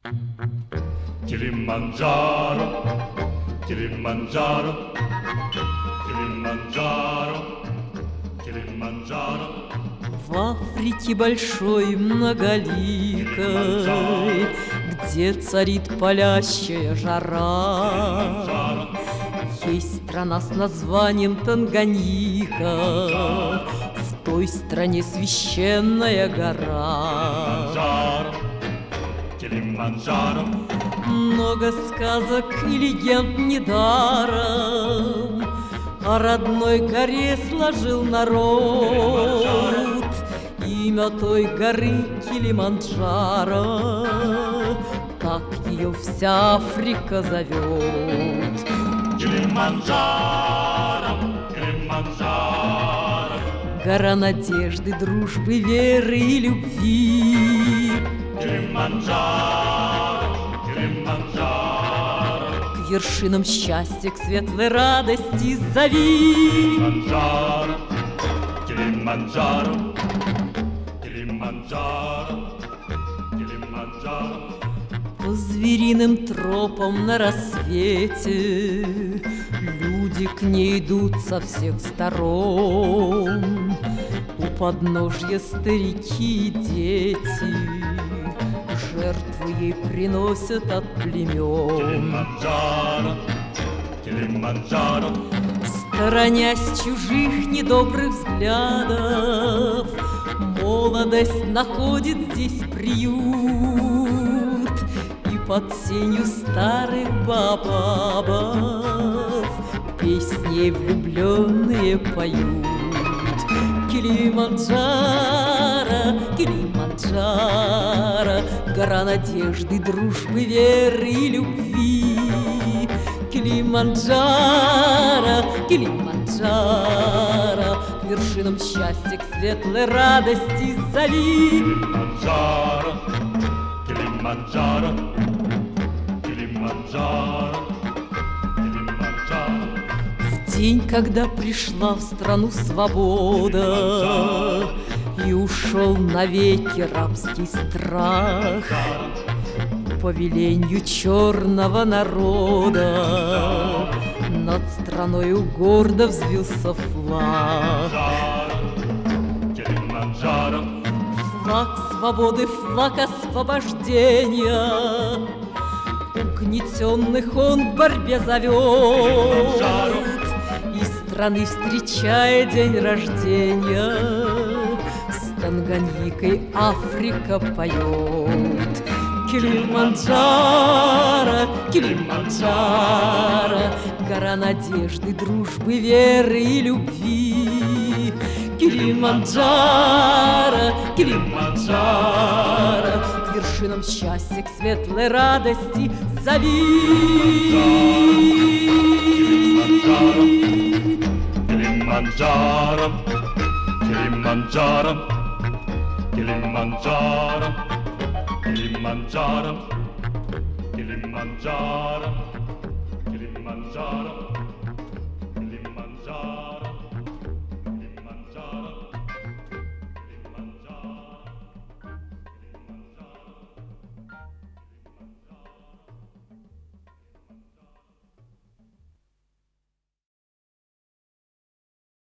Kilimanjaro, Kilimanjaro, Kilimanjaro, Kilimanjaro. В Африке большой многоликой, где царит палящая жара, есть страна с названием Танганьика, в той стране священная гора. Килиманджаро, Много сказок и легенд недаром о родной горе сложил народ. Имя той горы Килиманджаро, так ее вся Африка зовет. Килиманджаро, Килиманджаро, Гора надежды, дружбы, веры и любви. Килиманджаро, Килиманджаро, К вершинам счастья, к светлой радости зови. Килиманджаро, Килиманджаро, Килиманджаро, Килиманджаро. По звериным тропам на рассвете люди к ней идут со всех сторон. У подножья старики и дети жертвы ей приносят от племен. Килиманджаро, Килиманджаро, Сторонясь чужих недобрых взглядов, молодость находит здесь приют. И под сенью старых баобабов песни влюбленные поют. Килиманджаро, Килиманджаро, гора надежды, дружбы, веры и любви. Килиманджаро, Килиманджаро, к вершинам счастья, к светлой радости зови. Килиманджаро, Килиманджаро, Килиманджаро, Килиманджаро. В день, когда пришла в страну свобода и ушел навеки рабский страх, по веленью черного народа над страною гордо взвился флаг. Килиманджаро, Флаг свободы, флаг освобождения, угнетенных он к борьбе зовет. И страны, встречая день рождения, с Танганьикой Африка поет. Килиманджаро, Килиманджаро, гора надежды, дружбы, веры и любви. Килиманджаро, Килиманджаро, к вершинам счастья, к светлой радости зови. Килиманджаро, Килиманджаро, Килиманджаро, Kilimanjaro, Kilimanjaro, Kilimanjaro.